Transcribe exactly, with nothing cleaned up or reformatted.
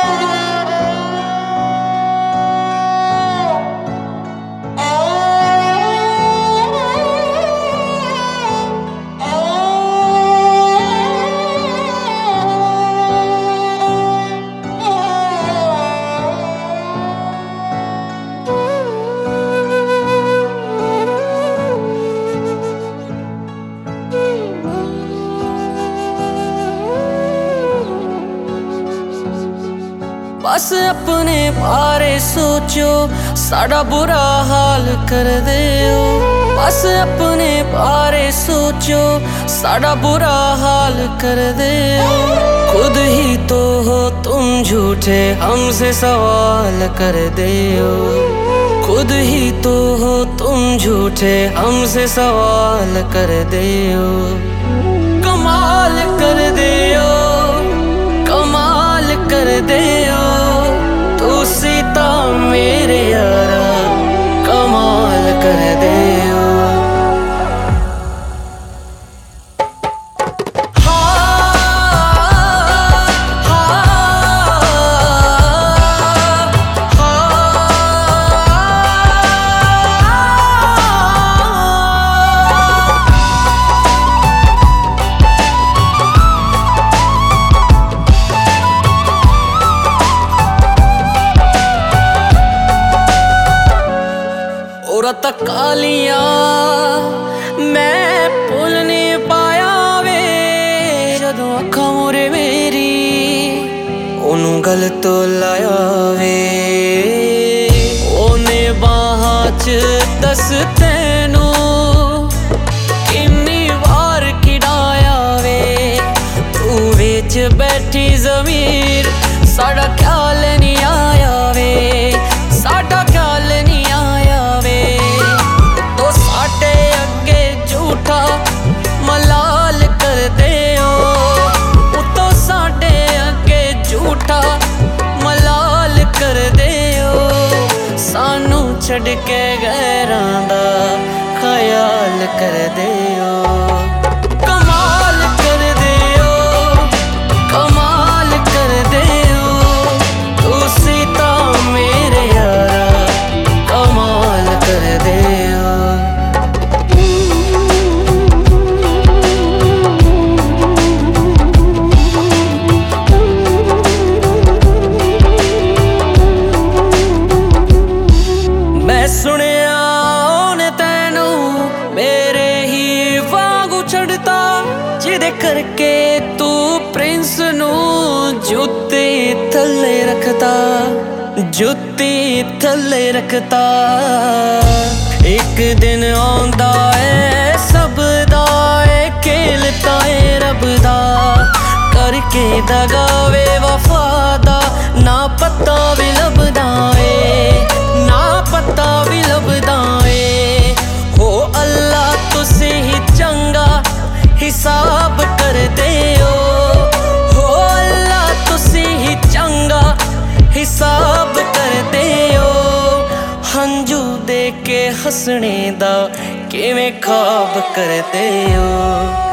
बस अपने बारे सोचो साड़ा बुरा हाल कर दे हो। बस अपने बारे सोचो साड़ा बुरा हाल कर दे हो। खुद ही तो हो तुम झूठे हमसे सवाल कर दे हो। खुद ही तो हो तुम झूठे हमसे सवाल कर दे हो। कमाल कर दे हो, कमाल कर दे हो। तू सीता मेरे यारा कमाल कर दे हो। औरत कालियां मैं भुल नहीं पाया वे। जदों अखां मुरे मेरी ओनू गल तो लाया वे। ओने बाहां च दस तैनू किन्नी वार खिडाया वे। तू विच बैठी ज़मीर साड़ा ख्याल नहीं आया वे। साड़ा ख्याल नहीं आया वे। तो साडे अगे झूठा मलाल कर दे हो। उतो साडे अगे झूठा मलाल कर दे हो। सानू छड़ के गैरां दा ख्याल कर दे हो। कमाल कर दे हो, कमाल कर दे हो। तू सीता मेरे यारा कमाल कर दे हो। मैं सुनिया ओने तैनू मेरे ही वांगू छड़ता। जिदे करके तू प्रिंस नू जुत्ती थल्ले रखता, जुत्ती थल्ले रखता। एक दिन आंदा है सब दा ए खेलता है रब दा। करके दगावे वफादा ना पता भी लभदा ए, ना पता भी लभदा ए। हो अल्लाह तुसी ही चंगा हिसाब कर दे हो। हो अल्लाह तुसी ही चंगा हिसाब कर दे हो। हंजू दे के हसने दा किवें ख्वाब कर दे हो।